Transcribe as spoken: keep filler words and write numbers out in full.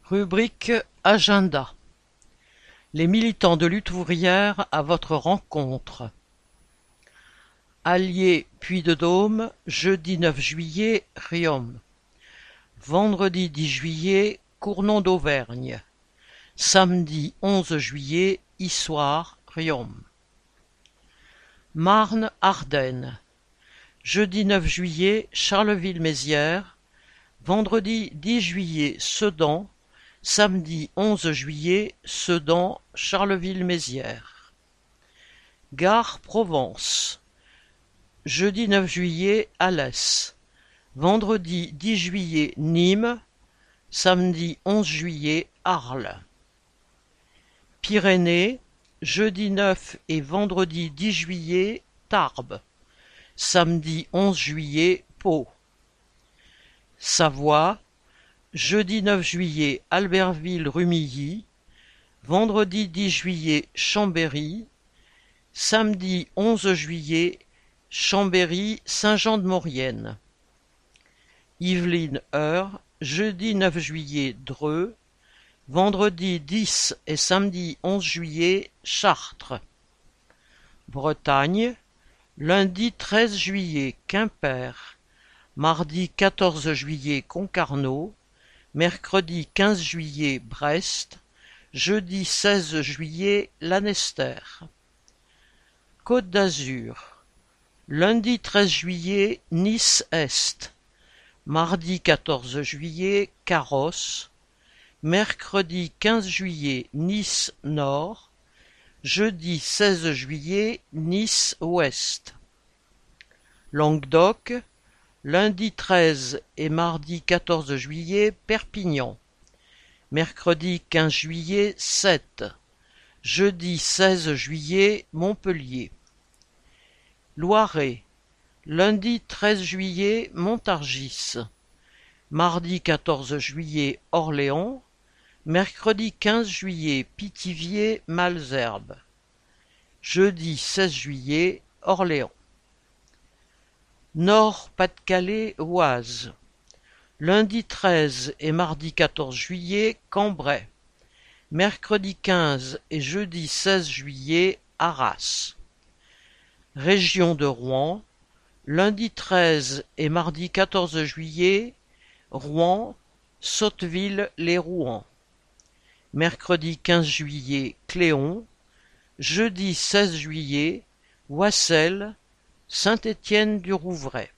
Rubrique Agenda. Les militants de Lutte ouvrière à votre rencontre. Allier Puy-de-Dôme, jeudi neuf juillet, Riom. Vendredi dix juillet, Cournon d'Auvergne. Samedi onze juillet, Issoire, Riom. Marne-Ardennes. Jeudi neuf juillet, Charleville-Mézières. Vendredi dix juillet, Sedan. Samedi onze juillet, Sedan, Charleville-Mézières. Gare Provence. Jeudi neuf juillet, Alès. Vendredi dix juillet, Nîmes. Samedi onze juillet, Arles. Pyrénées. Jeudi neuf et vendredi dix juillet, Tarbes. Samedi onze juillet, Pau. Savoie. Jeudi neuf juillet, Albertville-Rumilly. Vendredi dix juillet, Chambéry. Samedi onze juillet, Chambéry-Saint-Jean-de-Maurienne. Yvelines-Eure. Jeudi neuf juillet, Dreux. Vendredi dix et samedi onze juillet, Chartres. Bretagne. Lundi treize juillet, Quimper. Mardi quatorze juillet, Concarneau. Mercredi quinze juillet, Brest. Jeudi seize juillet, Lanester. Côte d'Azur. Lundi treize juillet, Nice-Est. Mardi quatorze juillet, Carrosse. Mercredi quinze juillet, Nice-Nord. Jeudi seize juillet, Nice-Ouest. Languedoc. Lundi treize et mardi quatorze juillet, Perpignan. Mercredi quinze juillet, Sète. Jeudi seize juillet, Montpellier. Loiret. Lundi treize juillet, Montargis. Mardi quatorze juillet, Orléans. Mercredi quinze juillet, Pithiviers-Malesherbes. Jeudi seize juillet, Orléans. Nord-Pas-de-Calais, Oise. Lundi treize et mardi quatorze juillet, Cambrai. Mercredi quinze et jeudi seize juillet, Arras. Région de Rouen. Lundi treize et mardi quatorze juillet, Rouen, Sotteville-lès-Rouen. Mercredi quinze juillet, Cléon. Jeudi seize juillet, Oissel, Saint-Étienne-du-Rouvray.